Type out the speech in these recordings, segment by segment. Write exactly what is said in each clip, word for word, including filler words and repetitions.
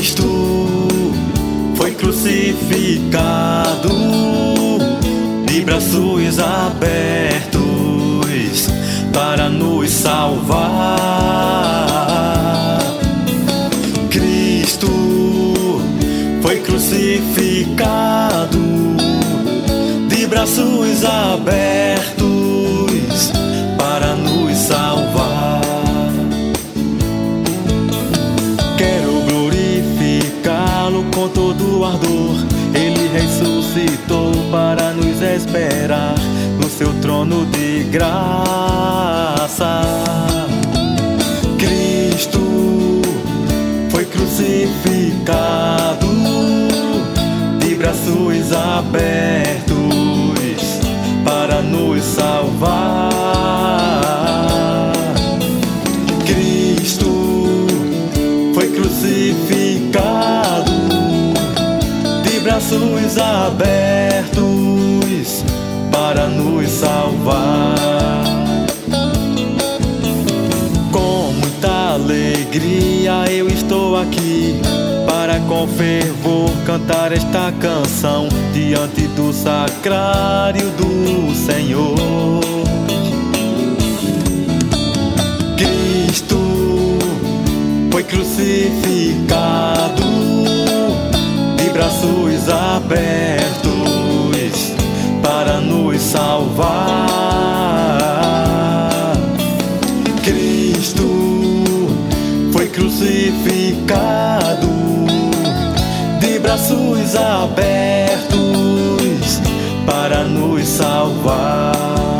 Cristo foi crucificado, de braços abertos para nos salvar. Cristo foi crucificado, de braços abertos para nos salvar. Quero glorificá-lo com todo ardor. Ele ressuscitou para nos esperar no seu trono de graça. Cristo foi crucificado, de braços abertos para nos salvar. Cristo foi crucificado, de braços abertos para nos salvar. Com muita alegria eu estou aqui para com fervor cantar esta canção diante do sacrário do Senhor. Cristo foi crucificado, de braços abertos para nos salvar. Cristo foi crucificado, de braços abertos para nos salvar.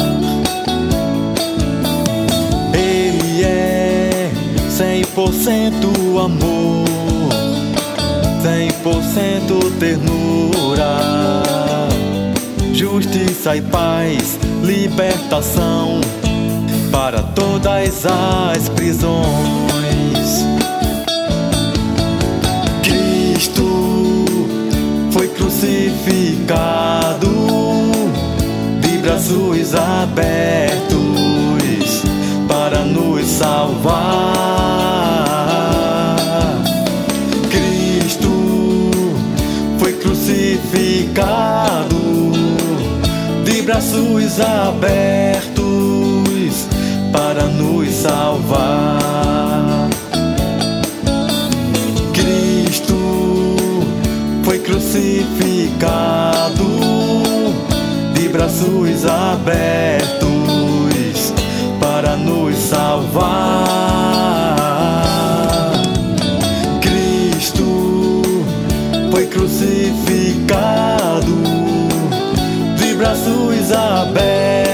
Ele é cem por cento amor, cem por cento ternura, justiça e paz, libertação para todas as prisões. Cristo foi crucificado, de braços abertos para nos salvar. Cristo foi crucificado, de braços abertos para nos salvar. Cristo foi crucificado, de braços abertos para nos salvar. Cristo foi crucificado, de braços abertos